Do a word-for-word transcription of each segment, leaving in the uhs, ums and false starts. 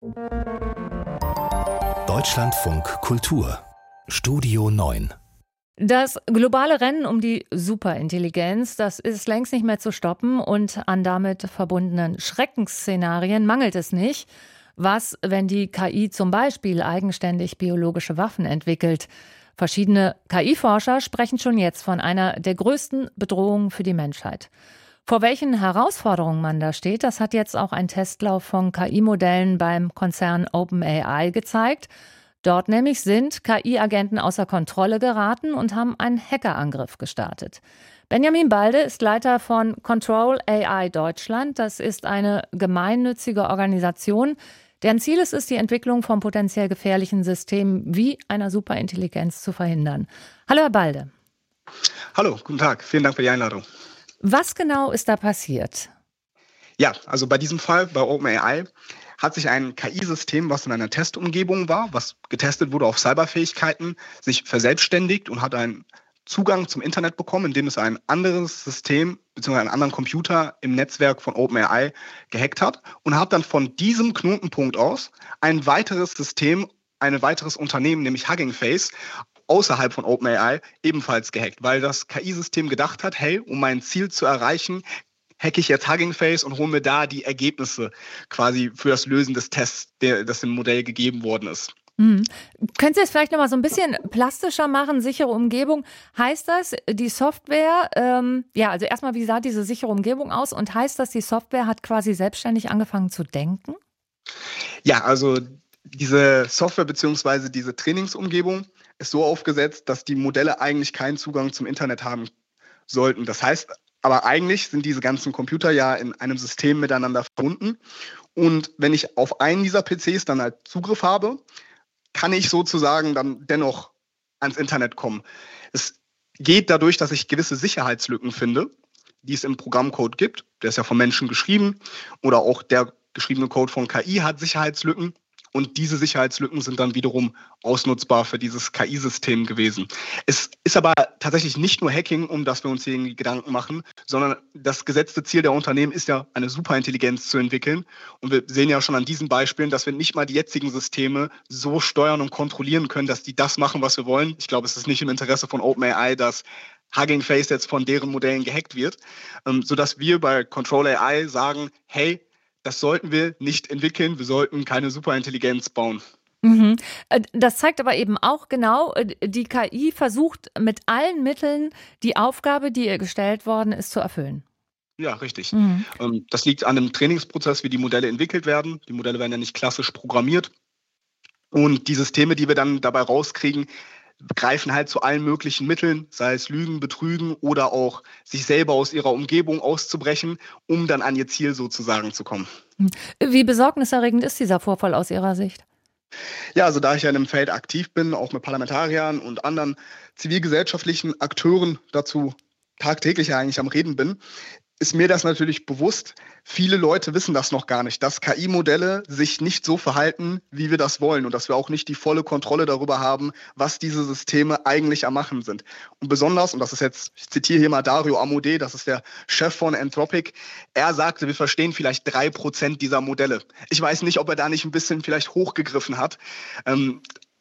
Deutschlandfunk Kultur Studio neun. Das globale Rennen um die Superintelligenz, das ist längst nicht mehr zu stoppen und an damit verbundenen Schreckensszenarien mangelt es nicht. Was, wenn die K I zum Beispiel eigenständig biologische Waffen entwickelt? Verschiedene K I-Forscher sprechen schon jetzt von einer der größten Bedrohungen für die Menschheit. Vor welchen Herausforderungen man da steht, das hat jetzt auch ein Testlauf von K I-Modellen beim Konzern OpenAI gezeigt. Dort nämlich sind K I-Agenten außer Kontrolle geraten und haben einen Hackerangriff gestartet. Benjamin Balde ist Leiter von Control A I Deutschland. Das ist eine gemeinnützige Organisation, deren Ziel es ist, die Entwicklung von potenziell gefährlichen Systemen wie einer Superintelligenz zu verhindern. Hallo, Herr Balde. Hallo, guten Tag. Vielen Dank für die Einladung. Was genau ist da passiert? Ja, also bei diesem Fall, bei OpenAI, hat sich ein K I-System, was in einer Testumgebung war, was getestet wurde auf Cyberfähigkeiten, sich verselbstständigt und hat einen Zugang zum Internet bekommen, indem es ein anderes System bzw. einen anderen Computer im Netzwerk von OpenAI gehackt hat und hat dann von diesem Knotenpunkt aus ein weiteres System, ein weiteres Unternehmen, nämlich Hugging Face, außerhalb von OpenAI ebenfalls gehackt, weil das K I-System gedacht hat, hey, um mein Ziel zu erreichen, hacke ich jetzt Hugging Face und hole mir da die Ergebnisse quasi für das Lösen des Tests, der, das im Modell gegeben worden ist. Mhm. Können Sie es vielleicht noch mal so ein bisschen plastischer machen? Sichere Umgebung. Heißt das, die Software, ähm, ja, also erstmal, wie sah diese sichere Umgebung aus? Und heißt das, die Software hat quasi selbstständig angefangen zu denken? Ja, also diese Software bzw. diese Trainingsumgebung ist so aufgesetzt, dass die Modelle eigentlich keinen Zugang zum Internet haben sollten. Das heißt, aber eigentlich sind diese ganzen Computer ja in einem System miteinander verbunden. Und wenn ich auf einen dieser P Cs dann halt Zugriff habe, kann ich sozusagen dann dennoch ans Internet kommen. Es geht dadurch, dass ich gewisse Sicherheitslücken finde, die es im Programmcode gibt. Der ist ja von Menschen geschrieben oder auch der geschriebene Code von K I hat Sicherheitslücken. Und diese Sicherheitslücken sind dann wiederum ausnutzbar für dieses K I-System gewesen. Es ist aber tatsächlich nicht nur Hacking, um das wir uns hier irgendwie Gedanken machen, sondern das gesetzte Ziel der Unternehmen ist ja, eine Superintelligenz zu entwickeln. Und wir sehen ja schon an diesen Beispielen, dass wir nicht mal die jetzigen Systeme so steuern und kontrollieren können, dass die das machen, was wir wollen. Ich glaube, es ist nicht im Interesse von OpenAI, dass Hugging Face jetzt von deren Modellen gehackt wird, sodass wir bei Control A I sagen, hey, das sollten wir nicht entwickeln. Wir sollten keine Superintelligenz bauen. Mhm. Das zeigt aber eben auch genau, die K I versucht mit allen Mitteln die Aufgabe, die ihr gestellt worden ist, zu erfüllen. Ja, richtig. Mhm. Das liegt an dem Trainingsprozess, wie die Modelle entwickelt werden. Die Modelle werden ja nicht klassisch programmiert. Und die Systeme, die wir dann dabei rauskriegen, greifen halt zu allen möglichen Mitteln, sei es Lügen, Betrügen oder auch sich selber aus ihrer Umgebung auszubrechen, um dann an ihr Ziel sozusagen zu kommen. Wie besorgniserregend ist dieser Vorfall aus Ihrer Sicht? Ja, also da ich ja in dem Feld aktiv bin, auch mit Parlamentariern und anderen zivilgesellschaftlichen Akteuren dazu tagtäglich eigentlich am Reden bin, ist mir das natürlich bewusst. Viele Leute wissen das noch gar nicht, dass K I-Modelle sich nicht so verhalten, wie wir das wollen und dass wir auch nicht die volle Kontrolle darüber haben, was diese Systeme eigentlich am Machen sind. Und besonders, und das ist jetzt, ich zitiere hier mal Dario Amodei, das ist der Chef von Anthropic, er sagte, wir verstehen vielleicht drei Prozent dieser Modelle. Ich weiß nicht, ob er da nicht ein bisschen vielleicht hochgegriffen hat. Ähm,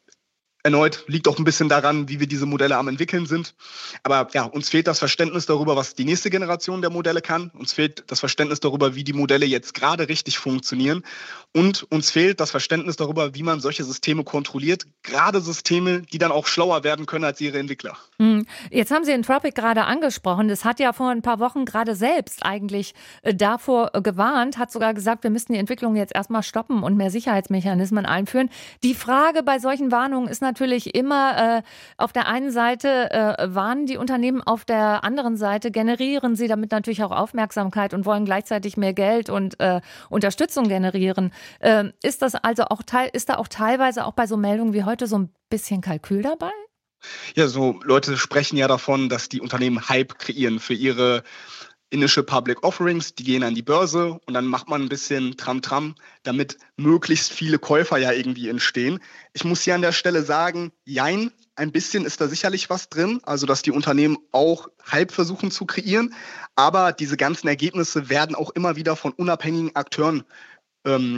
Erneut liegt auch ein bisschen daran, wie wir diese Modelle am entwickeln sind. Aber ja, uns fehlt das Verständnis darüber, was die nächste Generation der Modelle kann. Uns fehlt das Verständnis darüber, wie die Modelle jetzt gerade richtig funktionieren. Und uns fehlt das Verständnis darüber, wie man solche Systeme kontrolliert. Gerade Systeme, die dann auch schlauer werden können als ihre Entwickler. Jetzt haben Sie Anthropic gerade angesprochen. Das hat ja vor ein paar Wochen gerade selbst eigentlich davor gewarnt, hat sogar gesagt, wir müssten die Entwicklung jetzt erstmal stoppen und mehr Sicherheitsmechanismen einführen. Die Frage bei solchen Warnungen ist natürlich immer, äh, auf der einen Seite äh, warnen die Unternehmen, auf der anderen Seite generieren sie damit natürlich auch Aufmerksamkeit und wollen gleichzeitig mehr Geld und äh, Unterstützung generieren. Äh, ist das also auch teil, ist da auch teilweise auch bei so Meldungen wie heute so ein bisschen Kalkül dabei? Ja, so Leute sprechen ja davon, dass die Unternehmen Hype kreieren für ihre Initial Public Offerings, die gehen an die Börse und dann macht man ein bisschen Tram-Tram, damit möglichst viele Käufer ja irgendwie entstehen. Ich muss hier an der Stelle sagen, jein, ein bisschen ist da sicherlich was drin, also dass die Unternehmen auch Hype versuchen zu kreieren, aber diese ganzen Ergebnisse werden auch immer wieder von unabhängigen Akteuren ähm,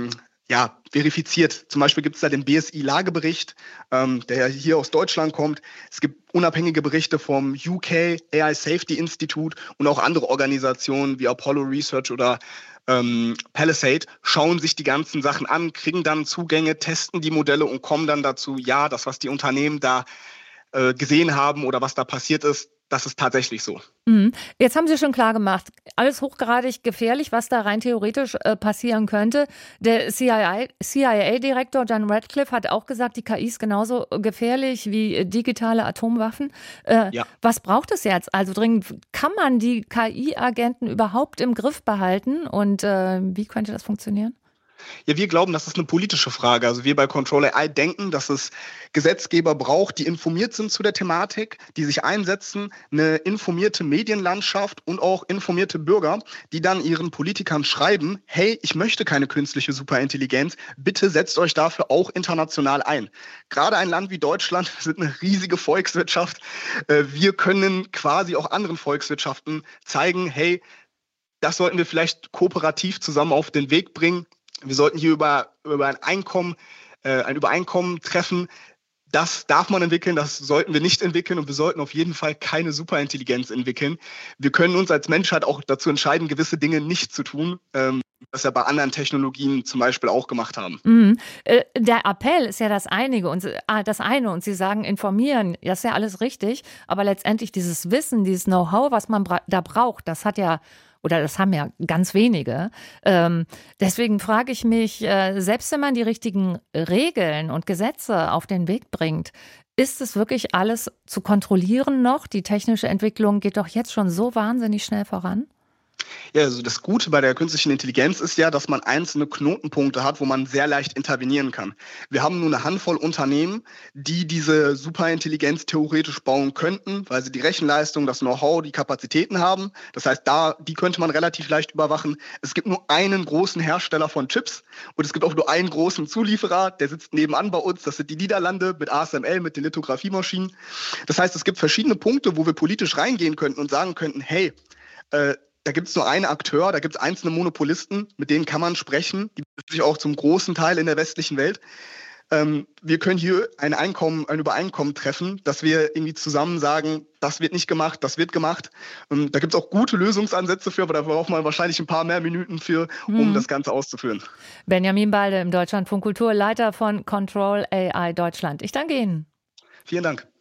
ja, verifiziert. Zum Beispiel gibt es da den B S I-Lagebericht, ähm, der hier aus Deutschland kommt. Es gibt unabhängige Berichte vom U K A I Safety Institute und auch andere Organisationen wie Apollo Research oder ähm, Palisade schauen sich die ganzen Sachen an, kriegen dann Zugänge, testen die Modelle und kommen dann dazu, ja, das, was die Unternehmen da äh, gesehen haben oder was da passiert ist, das ist tatsächlich so. Mhm. Jetzt haben Sie schon klar gemacht, alles hochgradig gefährlich, was da rein theoretisch äh, passieren könnte. Der C I A-Direktor John Ratcliffe hat auch gesagt, die K I ist genauso gefährlich wie digitale Atomwaffen. Äh, ja. Was braucht es jetzt? Also dringend, kann man die K I-Agenten überhaupt im Griff behalten und äh, wie könnte das funktionieren? Ja, wir glauben, das ist eine politische Frage. Also wir bei Control A I denken, dass es Gesetzgeber braucht, die informiert sind zu der Thematik, die sich einsetzen, eine informierte Medienlandschaft und auch informierte Bürger, die dann ihren Politikern schreiben, hey, ich möchte keine künstliche Superintelligenz, bitte setzt euch dafür auch international ein. Gerade ein Land wie Deutschland ist eine riesige Volkswirtschaft. Wir können quasi auch anderen Volkswirtschaften zeigen, hey, das sollten wir vielleicht kooperativ zusammen auf den Weg bringen. Wir sollten hier über, über ein Einkommen, äh, ein Übereinkommen treffen. Das darf man entwickeln, das sollten wir nicht entwickeln und wir sollten auf jeden Fall keine Superintelligenz entwickeln. Wir können uns als Menschheit auch dazu entscheiden, gewisse Dinge nicht zu tun, ähm, was wir bei anderen Technologien zum Beispiel auch gemacht haben. Mhm. Äh, der Appell ist ja das eine und, äh, das eine und Sie sagen informieren, das ist ja alles richtig, aber letztendlich dieses Wissen, dieses Know-how, was man bra- da braucht, das hat ja Oder das haben ja ganz wenige. Ähm, deswegen frage ich mich, äh, selbst wenn man die richtigen Regeln und Gesetze auf den Weg bringt, ist es wirklich alles zu kontrollieren noch? Die technische Entwicklung geht doch jetzt schon so wahnsinnig schnell voran. Ja, also das Gute bei der künstlichen Intelligenz ist ja, dass man einzelne Knotenpunkte hat, wo man sehr leicht intervenieren kann. Wir haben nur eine Handvoll Unternehmen, die diese Superintelligenz theoretisch bauen könnten, weil sie die Rechenleistung, das Know-how, die Kapazitäten haben. Das heißt, da, die könnte man relativ leicht überwachen. Es gibt nur einen großen Hersteller von Chips und es gibt auch nur einen großen Zulieferer, der sitzt nebenan bei uns. Das sind die Niederlande mit A S M L, mit den Lithografiemaschinen. Das heißt, es gibt verschiedene Punkte, wo wir politisch reingehen könnten und sagen könnten, hey, äh, da gibt es nur einen Akteur, da gibt es einzelne Monopolisten, mit denen kann man sprechen, die befinden sich auch zum großen Teil in der westlichen Welt. Ähm, wir können hier ein Einkommen, ein Übereinkommen treffen, dass wir irgendwie zusammen sagen, das wird nicht gemacht, das wird gemacht. Ähm, da gibt es auch gute Lösungsansätze für, aber da braucht man wahrscheinlich ein paar mehr Minuten für, um mhm. das Ganze auszuführen. Benjamin Balde im Deutschlandfunk Kultur, Leiter von Control A I Deutschland. Ich danke Ihnen. Vielen Dank.